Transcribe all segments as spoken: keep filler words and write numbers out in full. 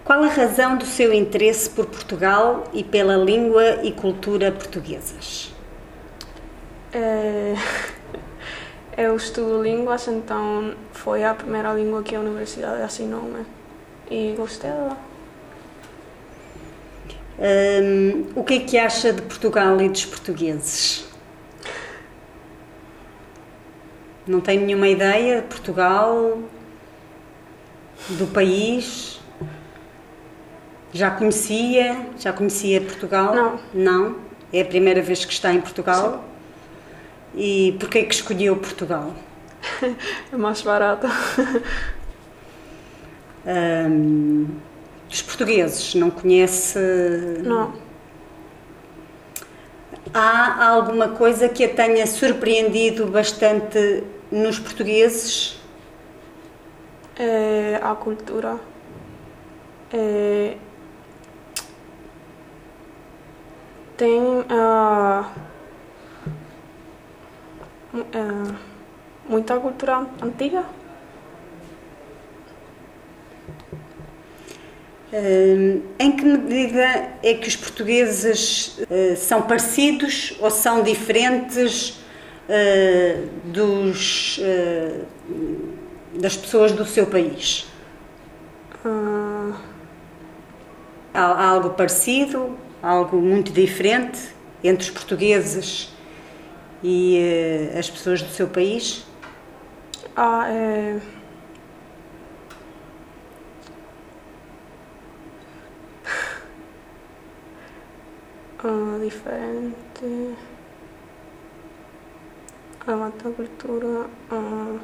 Qual a razão do seu interesse por Portugal e pela língua e cultura portuguesas? É... Eu estudo línguas, então foi a primeira língua que a universidade assinou-me e gostei dela. Hum, o que é que acha de Portugal e dos portugueses? Não tem nenhuma ideia de Portugal, do país? Já conhecia? Já conhecia Portugal? Não. Não? É a primeira vez que está em Portugal? Sim. E porquê que escolheu Portugal? É mais barato. Hum, os portugueses não conhece? Não. Há alguma coisa que a tenha surpreendido bastante nos portugueses? É a cultura. É... Tem uh, uh, muita cultura antiga. Uh, em que medida é que os portugueses uh, são parecidos ou são diferentes uh, dos, uh, das pessoas do seu país? Uh... Há, há algo parecido, algo muito diferente entre os portugueses e uh, as pessoas do seu país? Ah, é... Uh, diferente a outra cultura, uh,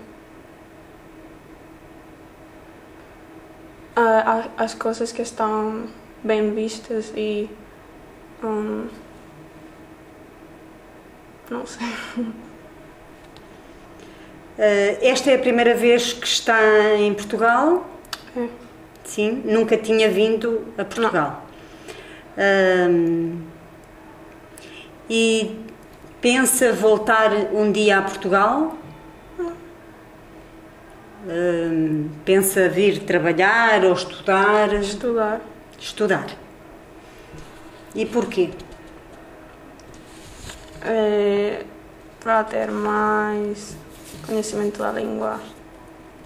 uh, as coisas que estão bem vistas e um, não sei. Uh, esta é a primeira vez que está em Portugal? É. Sim, nunca tinha vindo a Portugal. Um, E pensa voltar um dia a Portugal? Hum, pensa vir trabalhar ou estudar? Estudar. Estudar. E porquê? É, para ter mais conhecimento da língua.